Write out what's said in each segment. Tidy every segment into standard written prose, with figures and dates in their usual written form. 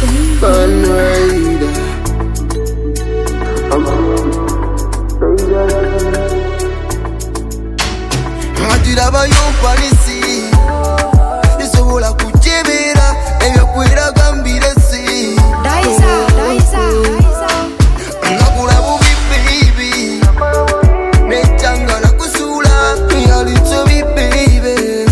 Matiraba yon palisi Nisobola kuchebera Ebyo kwera gambiresi Daisa Nakula bubi baby Nechanga na kusula Yalitso bi baby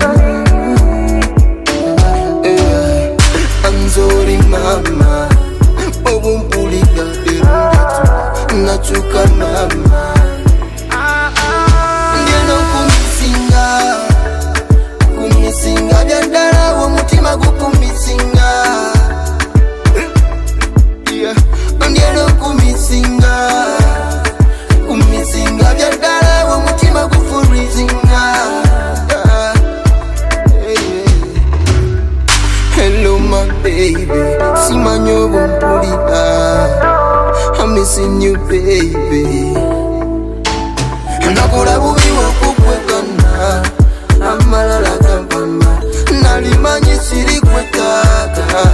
Anzori mama Obumpulika derungetu Nachuka mama Kumisinga byandala womutima gukumisinga Ndieno kumisinga byandala womutima gufurizinga Hello my baby simanyo bumpulira I'm missing you baby Nakola bubi wokukwekana Amalala kampama Nalimanyi siri kwetaka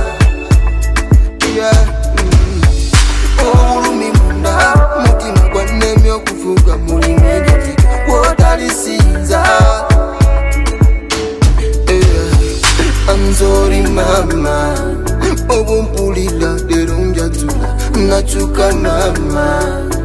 Olumi munda Mutima kwa nemi okufuga mulimu ejotika Wotalisinza I'm sorry mama Obumpulira dero njatula Nachuka mama